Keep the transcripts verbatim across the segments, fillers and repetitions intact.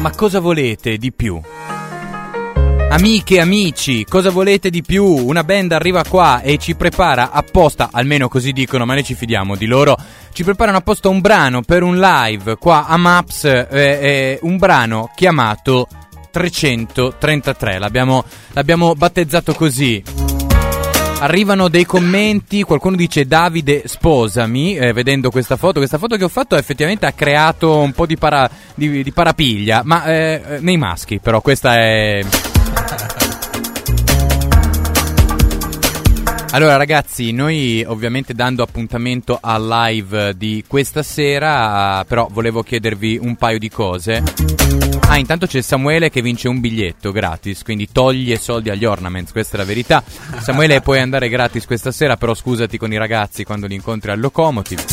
Ma cosa volete di più? Amiche, amici, cosa volete di più? Una band arriva qua e ci prepara apposta, almeno così dicono, ma noi ci fidiamo di loro, ci preparano apposta un brano per un live qua a Maps, eh, eh, un brano chiamato trecentotrentatré, l'abbiamo, l'abbiamo battezzato così. Arrivano dei commenti, qualcuno dice Davide sposami, eh, vedendo questa foto, questa foto che ho fatto effettivamente ha creato un po' di, para, di, di parapiglia, ma eh, nei maschi però, questa è... Allora ragazzi, noi ovviamente dando appuntamento al live di questa sera, però volevo chiedervi un paio di cose. Ah, intanto c'è Samuele che vince un biglietto gratis, quindi toglie soldi agli ornaments, questa è la verità. Samuele, puoi andare gratis questa sera, però scusati con i ragazzi quando li incontri al Locomotive.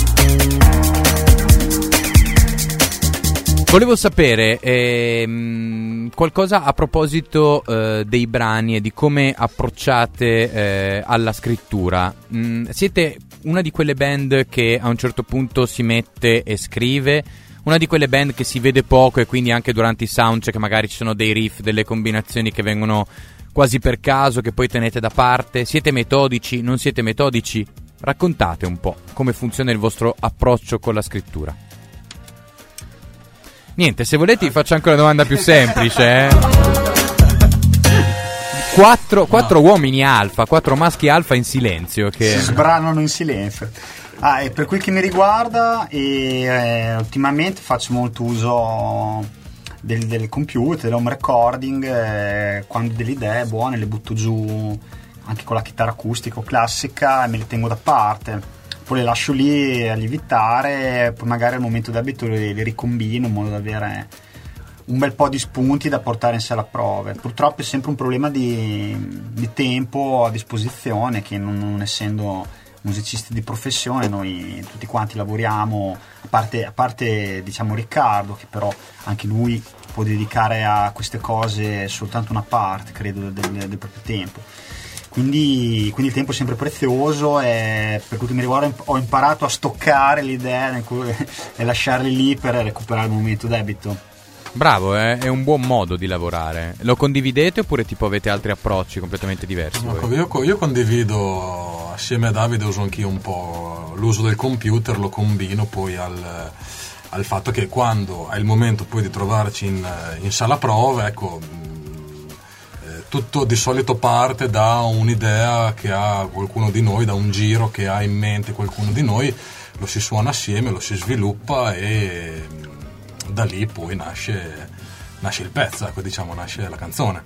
Volevo sapere ehm, qualcosa a proposito eh, dei brani e di come approcciate eh, alla scrittura. Mm, siete una di quelle band che a un certo punto si mette e scrive? Una di quelle band che si vede poco e quindi anche durante i soundcheck magari ci sono dei riff, delle combinazioni che vengono quasi per caso, che poi tenete da parte? Siete metodici? Non siete metodici? Raccontate un po' come funziona il vostro approccio con la scrittura. Niente, se volete vi faccio anche una domanda più semplice, eh. Quattro, quattro no. uomini alfa, quattro maschi alfa in silenzio che... si sbranano in silenzio. Ah, e per quel che mi riguarda, e, eh, ultimamente faccio molto uso del, del computer, dell'home recording, eh, quando delle idee buone le butto giù anche con la chitarra acustica o classica e me le tengo da parte. Poi le lascio lì a lievitare, poi magari al momento d'abito le, le ricombino in modo da avere un bel po' di spunti da portare in sala prove. Purtroppo è sempre un problema di, di tempo a disposizione, che non, non essendo musicisti di professione noi tutti quanti lavoriamo, a parte, a parte diciamo Riccardo, che però anche lui può dedicare a queste cose soltanto una parte, credo, del, del, del proprio tempo. Quindi, quindi il tempo è sempre prezioso e per quel che mi riguarda ho imparato a stoccare le idee e lasciarle lì per recuperare il momento debito. Bravo, eh? È un buon modo di lavorare. Lo condividete oppure tipo avete altri approcci completamente diversi? No, io, io condivido, assieme a Davide uso anch'io un po' l'uso del computer, lo combino poi al, al fatto che quando è il momento poi di trovarci in, in sala prove, ecco, tutto di solito parte da un'idea che ha qualcuno di noi, da un giro che ha in mente qualcuno di noi, lo si suona assieme, lo si sviluppa e da lì poi nasce, nasce il pezzo, ecco, diciamo, nasce la canzone.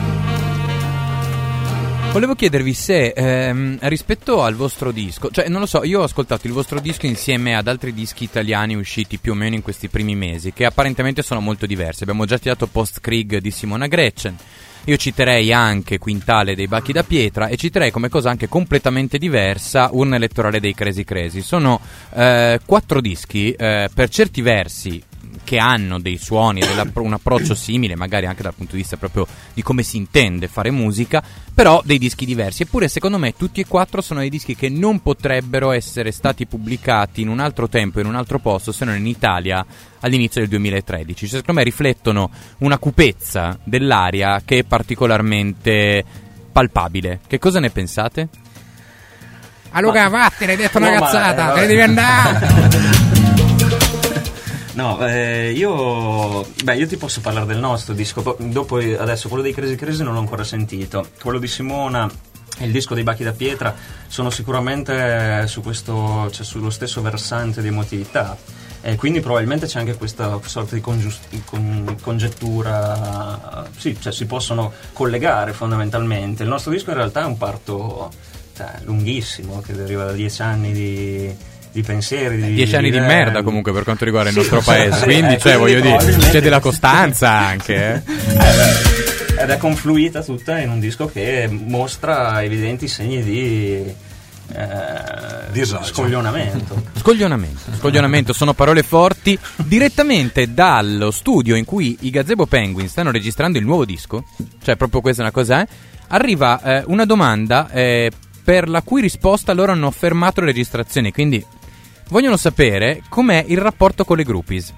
Volevo chiedervi se ehm, rispetto al vostro disco, cioè non lo so, io ho ascoltato il vostro disco insieme ad altri dischi italiani usciti più o meno in questi primi mesi, che apparentemente sono molto diversi. Abbiamo già tirato Post Krieg di Simona Gretchen, io citerei anche Quintale dei Bachi da Pietra e citerei come cosa anche completamente diversa Urna Elettorale dei Crazy Crazy. Sono eh, quattro dischi eh, per certi versi che hanno dei suoni, un approccio simile, magari anche dal punto di vista proprio di come si intende fare musica, però dei dischi diversi. Eppure secondo me tutti e quattro sono dei dischi che non potrebbero essere stati pubblicati in un altro tempo, in un altro posto, se non in Italia all'inizio del duemilatredici. Cioè, secondo me riflettono una cupezza dell'aria che è particolarmente palpabile. Che cosa ne pensate? Allora, ma... vattene, hai detto una no, cazzata, ma, eh, te ne devi andare! No, eh, io beh io ti posso parlare del nostro disco, dopo adesso quello dei Crazy Crazy non l'ho ancora sentito, quello di Simona e il disco dei Bachi da Pietra sono sicuramente su questo, cioè sullo stesso versante di emotività e quindi probabilmente c'è anche questa sorta di congiust- con, congettura, sì, cioè si possono collegare fondamentalmente. Il nostro disco in realtà è un parto cioè, lunghissimo che deriva da dieci anni di di pensieri di, dieci anni di, di merda comunque per quanto riguarda il sì, nostro paese sì, quindi eh, cioè voglio dire c'è della costanza anche eh. ed è confluita tutta in un disco che mostra evidenti segni di eh, scoglionamento scoglionamento scoglionamento sono parole forti. Direttamente dallo studio in cui i Gazebo Penguin stanno registrando il nuovo disco, cioè proprio questa è una cosa, eh, arriva eh, una domanda eh, per la cui risposta loro hanno fermato le registrazioni, quindi vogliono sapere com'è il rapporto con le groupies.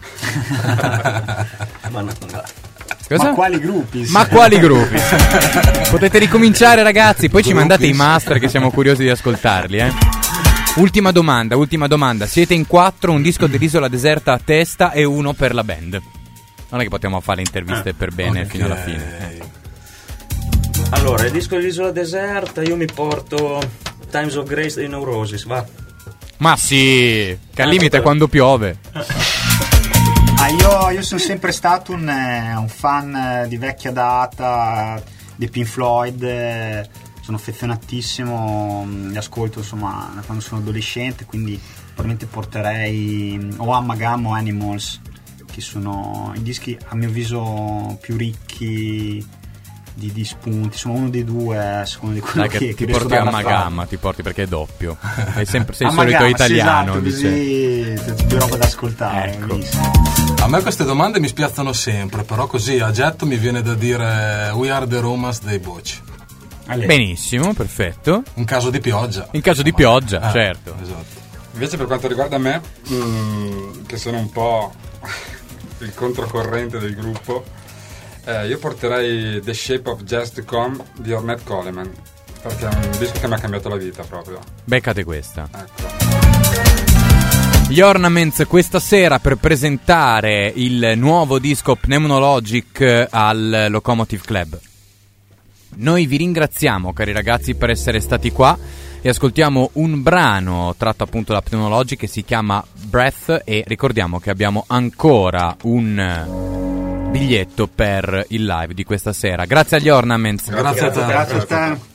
Ma no, Cosa? Ma quali gruppi? Ma quali gruppi? Potete ricominciare, ragazzi, poi ci mandate i master che siamo curiosi di ascoltarli, eh. Ultima domanda, ultima domanda. Siete in quattro, un disco dell'Isola Deserta a testa e uno per la band. Non è che possiamo fare interviste per bene okay. fino alla fine. Allora, il disco dell'Isola Deserta, io mi porto Times of Grace dei Neurosis, va. Ma sì, che al limite è quando piove. Ah, io, io sono sempre stato un, eh, un fan di vecchia data di Pink Floyd, eh, sono affezionatissimo, li ascolto insomma da quando sono adolescente, quindi probabilmente porterei o Amalgam o Animals, che sono i dischi a mio avviso più ricchi di, di spunti, sono uno dei due, secondo di quello Dai, che, che, ti che porti a Amalgam, ti porti perché è doppio. Sei sempre sei il solito italiano, sì, esatto, così più roba da ascoltare. Ecco. A me queste domande mi spiazzano sempre, però così a getto mi viene da dire We Are the Romance dei Bocci. Benissimo, perfetto. In caso di pioggia. In caso di pioggia, eh, certo. Esatto. Invece per quanto riguarda me, mh, che sono un po' il controcorrente del gruppo, eh, io porterei The Shape of Jazz to Come di Ornette Coleman, perché è un disco che mi ha cambiato la vita proprio. Beccate questa. Ecco. Gli Ornaments questa sera per presentare il nuovo disco Pneumonologic al Locomotive Club. Noi vi ringraziamo, cari ragazzi, per essere stati qua e ascoltiamo un brano tratto appunto da Pneumonologic che si chiama Breath e ricordiamo che abbiamo ancora un biglietto per il live di questa sera. Grazie agli Ornaments. Grazie a te. Grazie a te.